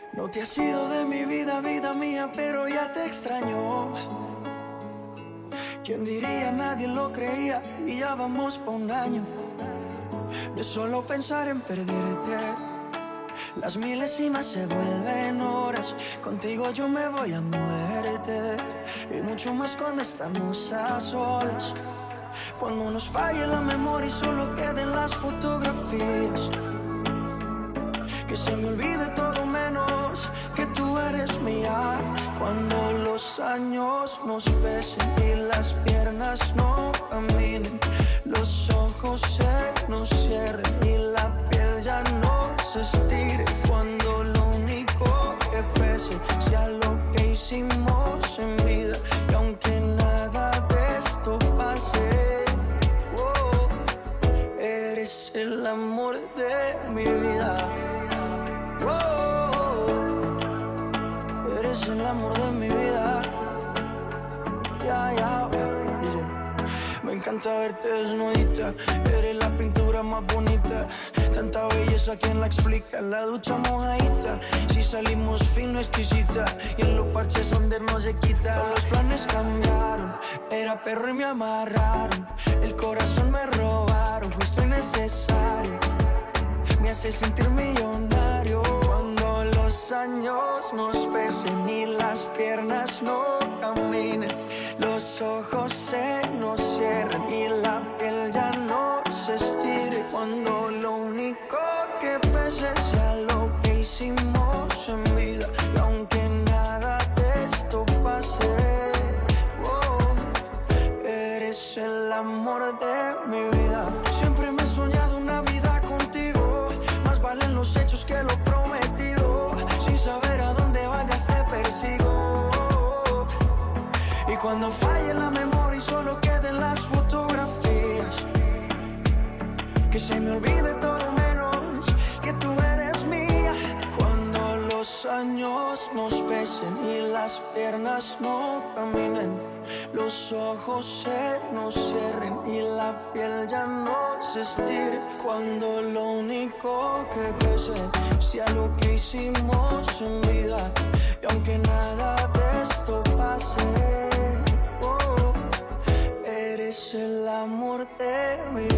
No te has ido de mi vida, vida mía, pero ya te extraño. ¿Quién diría? Nadie lo creía y ya vamos pa' un año de solo pensar en perderte. Las milésimas se vuelven horas. Contigo yo me voy a muerte. Y mucho más cuando estamos a solas. Cuando nos falle la memoria y solo queden las fotografías. Que se me olvide todo menos que tú eres mía. Cuando los años nos pesen y las piernas no caminen, los ojos se nos cierren y la piel ya no se estire. Cuando lo único que pese sea lo que hicimos en vida. Y aunque nada de esto pase, oh, eres el amor de mi vida. Eres el amor de mi vida. Me encanta verte desnudita. Eres la pintura más bonita. Tanta belleza, ¿quién la explica? En la ducha mojadita. Si salimos fino, exquisita. Y en los parches donde no se quita. Todos los planes cambiaron. Era perro y me amarraron. El corazón me robaron. Justo y necesario. Me hace sentir millonario. Cuando los años nos pesen y las piernas no caminen, los ojos se nos cierran y la piel ya no se estire. Cuando lo único que pese sea lo que hicimos en vida. Y aunque nada de esto pase, oh, eres el amor de mi vida. Siempre me he soñado una vida contigo. Más valen los hechos que lo prometido. Sin saber a dónde vayas te persigo. Y cuando falle la memoria y solo queden las fotografías, que se me olvide todo menos que tú eres mía. Cuando los años nos pesen y las piernas no caminen, los ojos se nos cierren y la piel ya no se estire. Cuando lo único que pese sea lo que hicimos en vida. Y aunque nada de esto pase, oh, eres el amor de mi vida.